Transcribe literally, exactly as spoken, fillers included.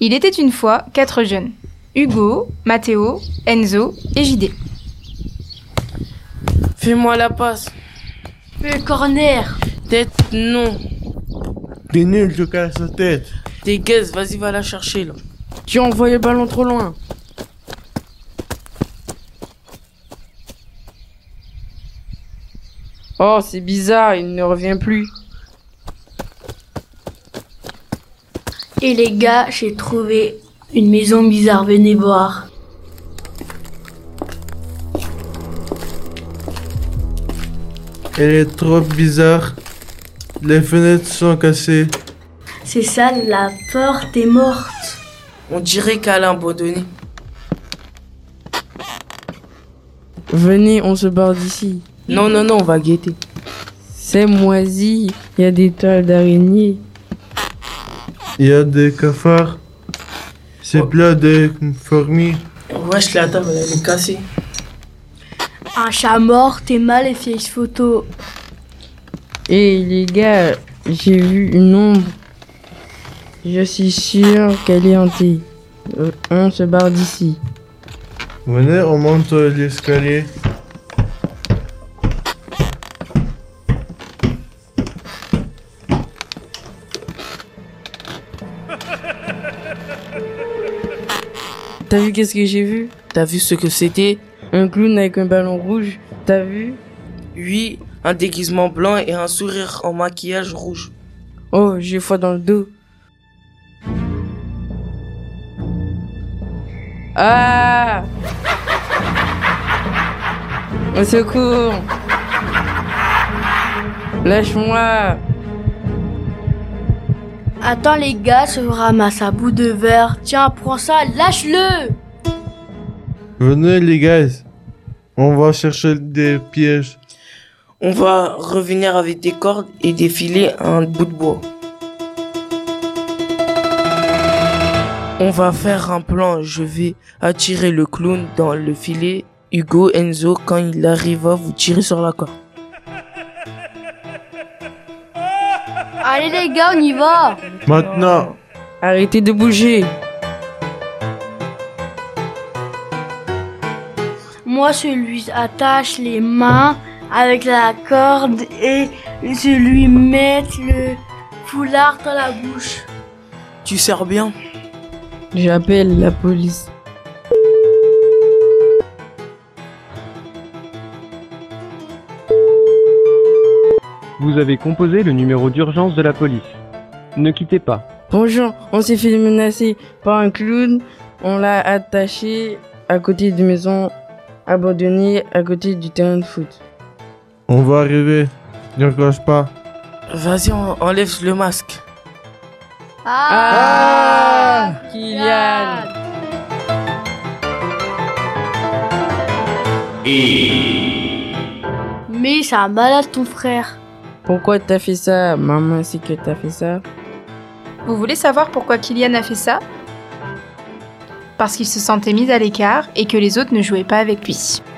Il était une fois quatre jeunes. Hugo, Matteo, Enzo et J D. Fais-moi la passe. Le corner. Tête, non. T'es nul, je casse la tête. T'es gaze, vas-y, va la chercher, là. Tu as envoyé le ballon trop loin. Oh, c'est bizarre, il ne revient plus. Et les gars, j'ai trouvé une maison bizarre, venez voir. Elle est trop bizarre. Les fenêtres sont cassées. C'est ça, la porte est morte. On dirait qu'elle a abandonné. Venez, on se barre d'ici. Non, non, non, on va guetter. C'est moisi, il y a des toiles d'araignée. Il y a des cafards. C'est Oh. plein de fourmis. Wesh, la table, elle est cassée. Un chat mort, t'es mal les vieilles photos. Et les gars, j'ai vu une ombre. Je suis sûr qu'elle est hantée. Euh, on se barre d'ici. Venez, on monte l'escalier. T'as vu qu'est-ce que j'ai vu? T'as vu ce que c'était? Un clown avec un ballon rouge. T'as vu? Oui, un déguisement blanc et un sourire en maquillage rouge. Oh, j'ai froid dans le dos. Ah! Au secours! Lâche-moi! Attends les gars, je ramasse un bout de verre. Tiens, prends ça, lâche-le. Venez les gars. On va chercher des pièges. On va revenir avec des cordes et des filets à un bout de bois. On va faire un plan. Je vais attirer le clown dans le filet. Hugo, Enzo, quand il arrivera, vous tirez sur la corde. Allez les gars, on y va. Maintenant. Arrêtez de bouger! Moi, je lui attache les mains avec la corde et je lui mets le foulard dans la bouche. Tu sers bien? J'appelle la police. Vous avez composé le numéro d'urgence de la police. Ne quittez pas. Bonjour, on s'est fait menacer par un clown. On l'a attaché à côté d'une maison abandonnée, à côté du terrain de foot. On va arriver. Ne cloche pas. Vas-y, on enlève le masque. Ah, Kylian! Mais c'est un malade ton frère. Pourquoi t'as fait ça? Maman sait que t'as fait ça. Vous voulez savoir pourquoi Kylian a fait ça? Parce qu'il se sentait mis à l'écart et que les autres ne jouaient pas avec lui.